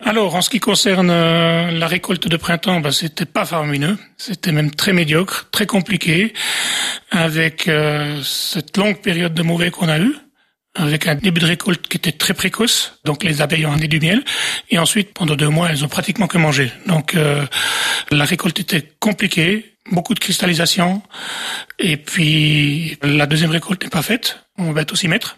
Alors, en ce qui concerne la récolte de printemps, c'était pas faramineux, c'était même très médiocre, très compliqué, avec cette longue période de mauvais qu'on a eue, avec un début de récolte qui était très précoce, donc les abeilles ont amené du miel, et ensuite, pendant 2 mois, elles ont pratiquement que mangé. Donc, la récolte était compliquée, beaucoup de cristallisation, et puis la deuxième récolte n'est pas faite, on va tout s'y mettre.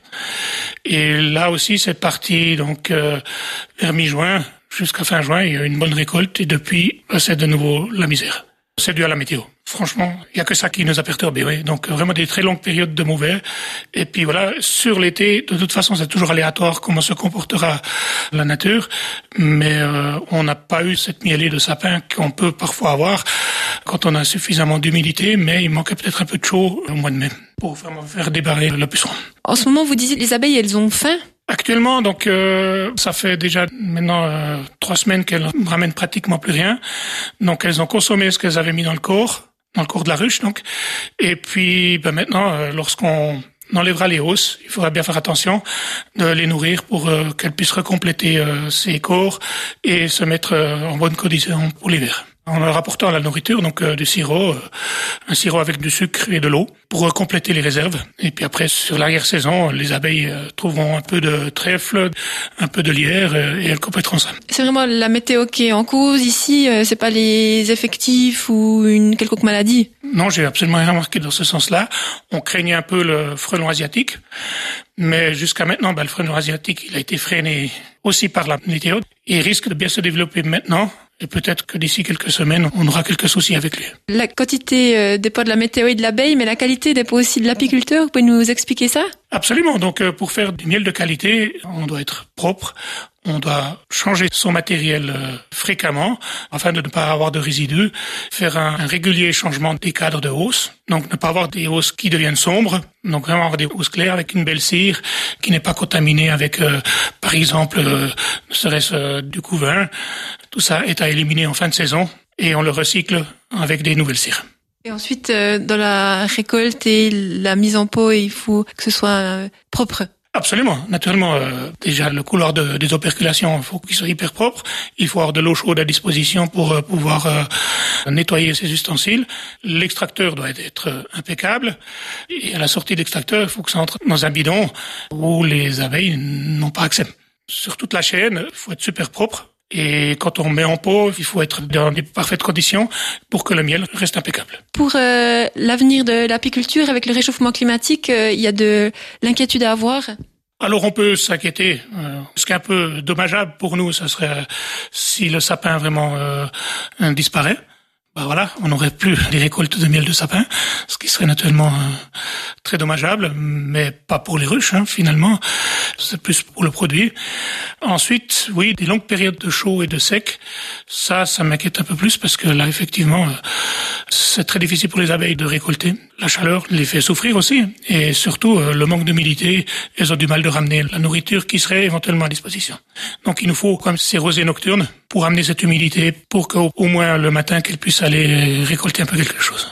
Et là aussi, c'est parti donc vers mi-juin, jusqu'à fin juin, il y a eu une bonne récolte, et depuis, c'est de nouveau la misère. C'est dû à la météo. Franchement, il y a que ça qui nous a perturbés, oui. Donc vraiment des très longues périodes de mauvais. Et puis voilà, sur l'été, de toute façon, c'est toujours aléatoire comment se comportera la nature. Mais on n'a pas eu cette mielée de sapin qu'on peut parfois avoir quand on a suffisamment d'humidité, mais il manquait peut-être un peu de chaud au mois de mai pour vraiment faire débarrer le puceron. En ce moment, vous disiez les abeilles, elles ont faim? Actuellement, donc, ça fait déjà maintenant 3 semaines qu'elles ramènent pratiquement plus rien. Donc, elles ont consommé ce qu'elles avaient mis dans le corps de la ruche, donc. Et puis, maintenant, lorsqu'on enlèvera les hausses, il faudra bien faire attention de les nourrir pour qu'elles puissent recompléter ces corps et se mettre en bonne condition pour l'hiver. En leur apportant la nourriture, donc du sirop, un sirop avec du sucre et de l'eau pour compléter les réserves. Et puis après, sur l'arrière-saison, les abeilles trouveront un peu de trèfle, un peu de lierre et elles compléteront ça. C'est vraiment la météo qui est en cause ici, c'est pas les effectifs ou une quelconque maladie? Non, j'ai absolument rien remarqué dans ce sens-là. On craignait un peu le frelon asiatique, mais jusqu'à maintenant, le frelon asiatique, il a été freiné aussi par la météo. Il risque de bien se développer maintenant. Et peut-être que d'ici quelques semaines, on aura quelques soucis avec lui. La quantité dépend de la météo et de l'abeille, mais la qualité dépend aussi de l'apiculteur. Vous pouvez nous expliquer ça? Absolument. Donc, pour faire du miel de qualité, on doit être propre. On doit changer son matériel fréquemment afin de ne pas avoir de résidus, faire un régulier changement des cadres de hausse, donc ne pas avoir des hausses qui deviennent sombres, donc vraiment avoir des hausses claires avec une belle cire qui n'est pas contaminée avec, par exemple, ne serait-ce du couvain. Tout ça est à éliminer en fin de saison et on le recycle avec des nouvelles cires. Et ensuite, dans la récolte et la mise en pot, il faut que ce soit propre. Absolument, naturellement. Déjà, le couloir des operculations, il faut qu'il soit hyper propre. Il faut avoir de l'eau chaude à disposition pour pouvoir nettoyer ces ustensiles. L'extracteur doit être impeccable. Et à la sortie de l'extracteur, il faut que ça entre dans un bidon où les abeilles n'ont pas accès. Sur toute la chaîne, il faut être super propre. Et quand on met en pot, il faut être dans des parfaites conditions pour que le miel reste impeccable. Pour l'avenir de l'apiculture, avec le réchauffement climatique, il y a de l'inquiétude à avoir? Alors on peut s'inquiéter. Ce qui est un peu dommageable pour nous, ça serait si le sapin vraiment disparaît. Voilà, on n'aurait plus des récoltes de miel de sapin, ce qui serait naturellement très dommageable, mais pas pour les ruches, finalement. C'est plus pour le produit. Ensuite, oui, des longues périodes de chaud et de sec, ça m'inquiète un peu plus parce que là, effectivement, c'est très difficile pour les abeilles de récolter. La chaleur les fait souffrir aussi, et surtout le manque d'humidité, elles ont du mal de ramener la nourriture qui serait éventuellement à disposition. Donc il nous faut comme ces rosées nocturnes pour amener cette humidité, pour qu'au moins le matin qu'elles puissent aller récolter un peu quelque chose.